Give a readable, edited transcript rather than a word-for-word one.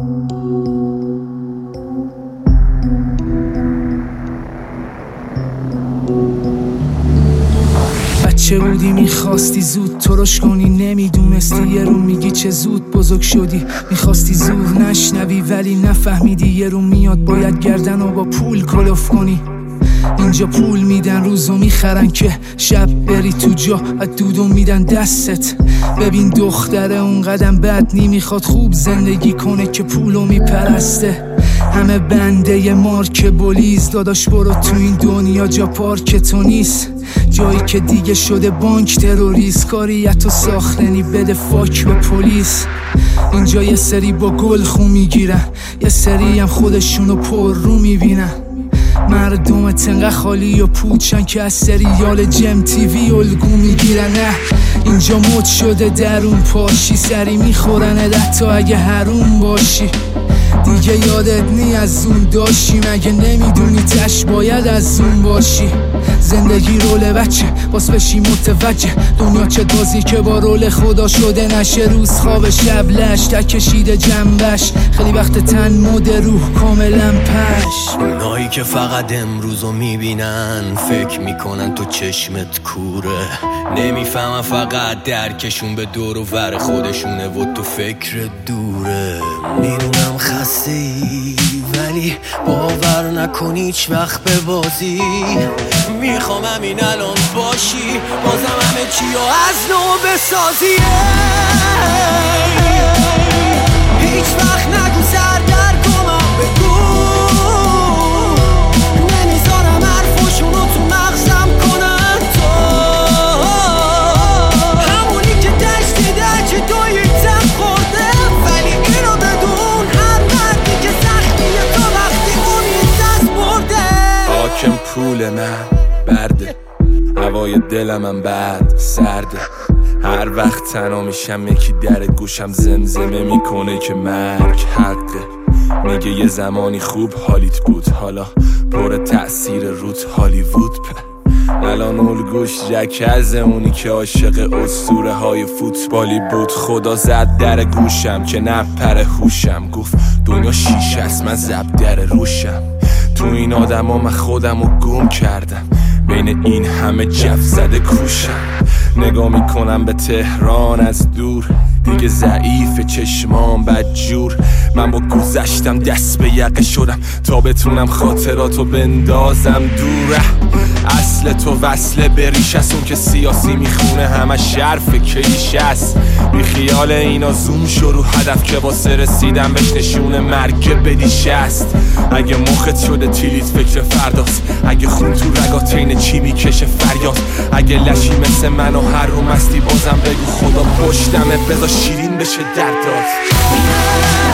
بچه بودی میخواستی زود ترش کنی، نمیدونستی یه رو میگی چه زود بزرگ شدی. میخواستی زور نشنوی ولی نفهمیدی یه رو میاد باید گردن و با پول کلوف کنی. اینجا پول میدن روزو میخرن که شب بری تو جا و دودو میدن دستت. ببین دختره اون قدم بد نمیخواد خوب زندگی کنه که پولو میپرسته. همه بنده ی مارک بولیز داداش برو تو این دنیا جا پارک تو نیست. جایی که دیگه شده بانک تروریست، کاریتو ساختنی بده فاک به پلیس. اینجا یه سری با گل خون میگیرن، یه سری هم خودشونو پر رو میبینن. مردم تنقه خالی و پوچن که از سریال جم تیوی الگو میگیرن. نه اینجا مد شده درون پاشی، سری میخورن حتی اگه حروم باشی. دیگه یادت نی از اون داشتی، مگه نمیدونی تش باید از اون باشی. زندگی رول بچه باز بشی متوجه، دنیا چه بازی که با رول خدا شده نشه. روز خواب شب لش کشیده جنبش، خیلی وقت تن مد روح کاملا پش. اونایی که فقط امروزو میبینن فکر میکنن تو چشمت کوره، نمیفهمن فقط درکشون به دور و ور خودشونه و تو فکر دوره. میدونم خسته ای ولی باور نکنی هیچ وقت به بازی. میخوام همین الان باشی بازم همه چی رو از نو بسازی. هیچ وقت نگو سردرگمم بگو، نمیذارم حرفاشونو تو مغزم کنن. تو همونی که دشتی درچه دویتم خورده، ولی اینو بدون هر مردی که سختیه تو وقتی امید دست برده. حاکم پول من برده، هوای دلمم بعد سرده. هر وقت تنها میشم یکی در گوشم زمزمه میکنه که مرگ حقه. میگه یه زمانی خوب حالیت بود، حالا پر تأثیر رود هالیوود. الان الگوش جکزه، اونی که عاشق اسطوره های فوتبالی بود. خدا زد در گوشم که نپره هوشم، گفت دنیا شیشه است من زب در روشم. تو این آدم ها من خودم رو گم کردم، بین این همه جف زده کوشم. نگاه میکنم به تهران از دور، دیگه ضعیف چشمام بدجور. من با گذشتم دست به یقه شدم تا بتونم خاطراتو بندازم دوره. اصل تو وصله بریش است، اون که سیاسی میخونه همه شرف کلیش است. بی خیال اینا زوم شو رو هدف که واسه رسیدن بهش نشون مرگ بدیش است. اگه مخت شده تیلیت فکر فرداست، اگه خون تو رگات اینه چی میکشه فریاد. اگه لشی مثل من و هر رو مستی بازم بگو خدا پشتمه، بذار شیرین بشه دردات.